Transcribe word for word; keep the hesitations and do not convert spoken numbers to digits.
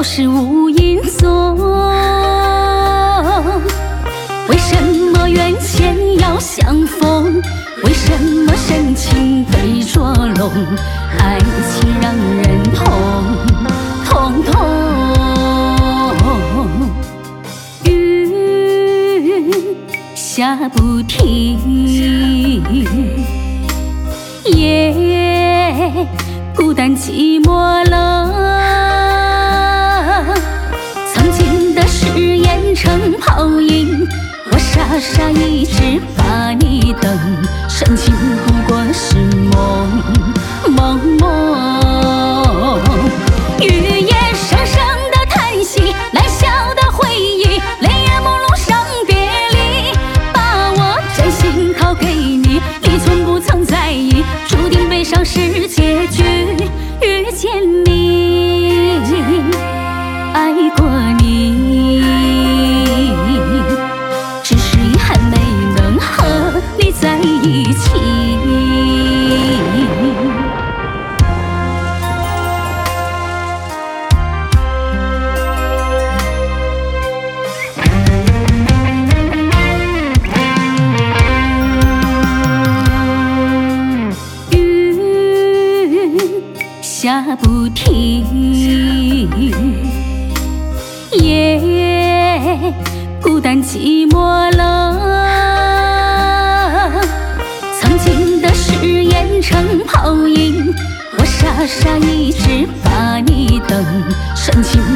是无影踪。为什么缘浅要相逢？为什么深情被捉弄？爱情让人痛痛痛。雨下不停，夜孤单寂寞冷。曾经的誓言成泡影，我傻傻一直把你等，深情不过是梦梦梦。雨夜声声的叹息，难消的回忆，泪眼朦胧伤别离，把我真心掏给你，你从不曾在意，注定悲伤是结局。遇见你，爱过你，只是遗憾没能和你在一起。下不停，夜孤单寂寞冷。曾经的誓言成泡影，我傻傻一直把你等，深情